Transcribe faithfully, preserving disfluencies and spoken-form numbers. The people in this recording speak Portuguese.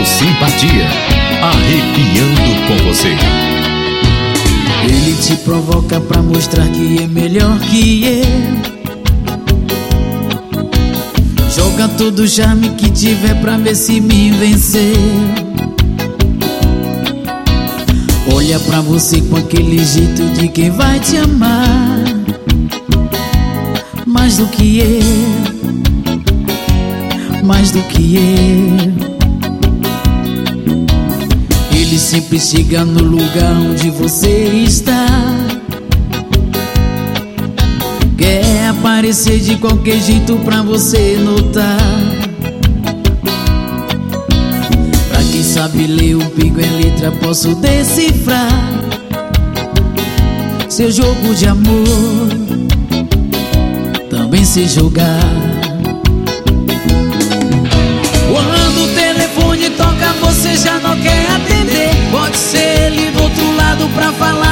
simpatia, arrepiando com você. Ele te provoca pra mostrar que é melhor que eu. Joga todo o charme que tiver pra ver se me venceu. Olha pra você com aquele jeito de quem vai te amar mais do que eu, mais do que eu. Ele sempre chega no lugar onde você está. Quer aparecer de qualquer jeito pra você notar. Pra quem sabe ler o pingo em letra, posso decifrar seu jogo de amor, também sei jogar. Quando o telefone toca, você já não quer atender. Pode ser ele do outro lado pra falar